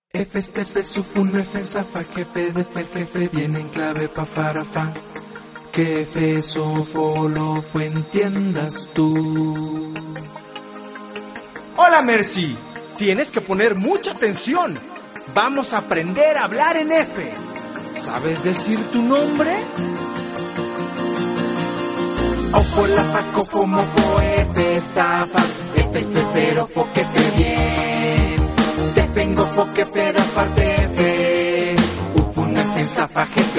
F este F sufun F zafa jefe de fer jefe viene en clave pa farafa. Que F sofo lo fue entiendas tú. Hola Mercy, tienes que poner mucha atención. Vamos a aprender a hablar en F. ¿Sabes decir tu nombre? Ojo la faco como fo F estafas. F es pero fo que fe bien. Te vengo fo que pero aparte F. Ufun F zafa jefe.